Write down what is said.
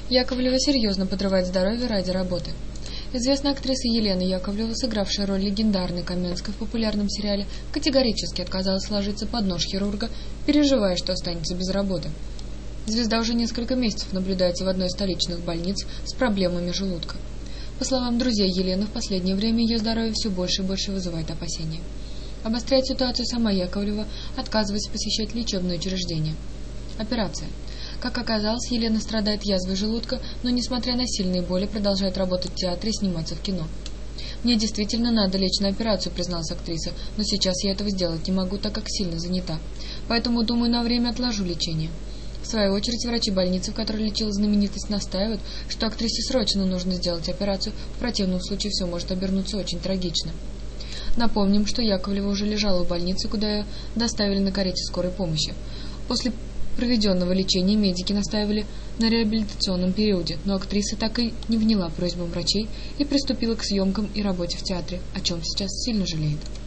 Яковлева серьезно подрывает здоровье ради работы. Известная актриса Елена Яковлева, сыгравшая роль легендарной Каменской в популярном сериале, категорически отказалась ложиться под нож хирурга, переживая, что останется без работы. Звезда уже несколько месяцев наблюдается в одной из столичных больниц с проблемами желудка. По словам друзей Елены, в последнее время ее здоровье все больше и больше вызывает опасения. Обостряет ситуацию сама Яковлева, отказываясь посещать лечебные учреждения. Операция. Как оказалось, Елена страдает язвой желудка, но, несмотря на сильные боли, продолжает работать в театре и сниматься в кино. «Мне действительно надо лечь на операцию», — призналась актриса, «но сейчас я этого сделать не могу, так как сильно занята. Поэтому, думаю, на время отложу лечение». В свою очередь, врачи больницы, в которой лечила знаменитость, настаивают, что актрисе срочно нужно сделать операцию, в противном случае все может обернуться очень трагично. Напомним, что Яковлева уже лежала в больнице, куда ее доставили на карете скорой помощи. После проведенного лечения медики настаивали на реабилитационном периоде, но актриса так и не вняла просьбам врачей и приступила к съемкам и работе в театре, о чем сейчас сильно жалеет.